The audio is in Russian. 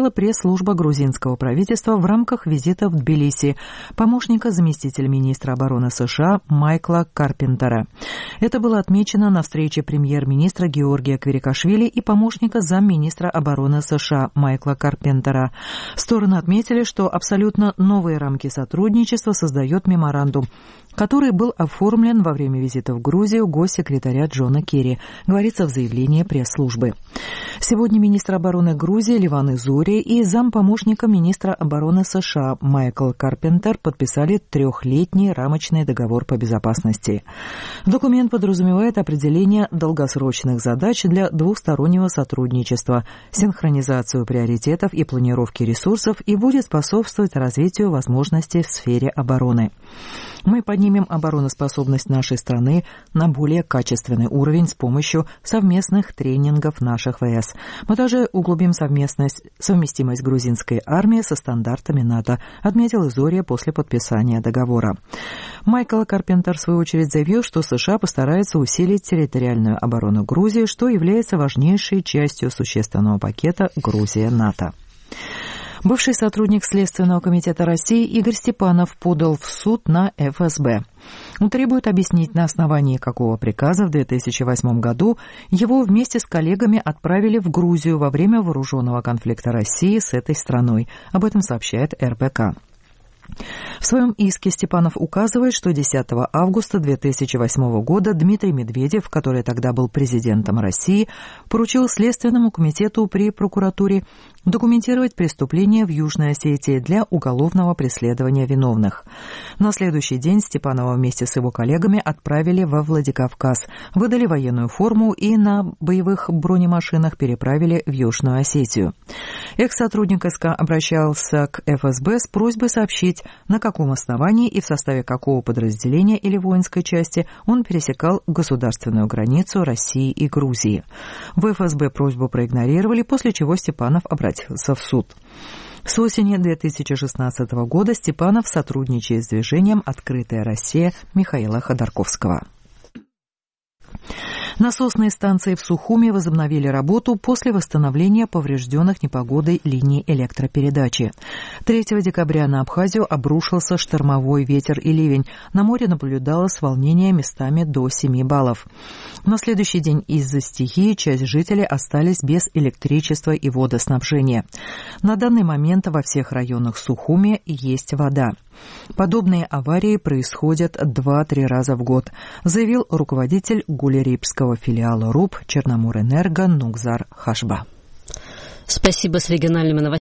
сообщила пресс-служба грузинского правительства в рамках визита в Тбилиси помощника заместителя министра обороны США Майкла Карпентера. Это было отмечено на встрече премьер-министра Георгия Квирикашвили и помощника замминистра обороны США Майкла Карпентера. Стороны отметили, что абсолютно новые рамки сотрудничества создает меморандум, который был оформлен во время визита в Грузию госсекретаря Джона Керри, говорится в заявлении пресс-службы. Сегодня министр обороны Грузии Леван Изури и зампомощника министра обороны США Майкл Карпентер подписали 3-летний рамочный договор по безопасности. Документ подразумевает определение долгосрочных задач для двустороннего сотрудничества, синхронизацию приоритетов и планировки ресурсов и будет способствовать развитию возможностей в сфере обороны. Мы поднимем обороноспособность нашей страны на более качественный уровень с помощью совместных тренингов наших ВС. Мы также углубим совместимость грузинской армии со стандартами НАТО, отметил Изория после подписания договора. Майкл Карпентер, в свою очередь, заявил, что США постараются усилить территориальную оборону Грузии, что является важнейшей частью существенного пакета Грузия-НАТО. Бывший сотрудник Следственного комитета России Игорь Степанов подал в суд на ФСБ. Он требует объяснить, на основании какого приказа в 2008 году его вместе с коллегами отправили в Грузию во время вооруженного конфликта России с этой страной. Об этом сообщает РБК. В своем иске Степанов указывает, что 10 августа 2008 года Дмитрий Медведев, который тогда был президентом России, поручил Следственному комитету при прокуратуре документировать преступления в Южной Осетии для уголовного преследования виновных. На следующий день Степанова вместе с его коллегами отправили во Владикавказ, выдали военную форму и на боевых бронемашинах переправили в Южную Осетию. Экс-сотрудник СК обращался к ФСБ с просьбой сообщить, на каком основании и в составе какого подразделения или воинской части он пересекал государственную границу России и Грузии. В ФСБ просьбу проигнорировали, после чего Степанов обратился в суд. С осени 2016 года Степанов сотрудничает с движением «Открытая Россия» Михаила Ходорковского. Насосные станции в Сухуми возобновили работу после восстановления поврежденных непогодой линий электропередачи. 3 декабря на Абхазию обрушился штормовой ветер и ливень. На море наблюдалось волнение местами до 7 баллов. На следующий день из-за стихии часть жителей остались без электричества и водоснабжения. На данный момент во всех районах Сухуми есть вода. Подобные аварии происходят 2-3 раза в год, заявил руководитель Гулерипского филиала РУП Черноморэнерго Нугзар Хашба. Спасибо. С региональными новостями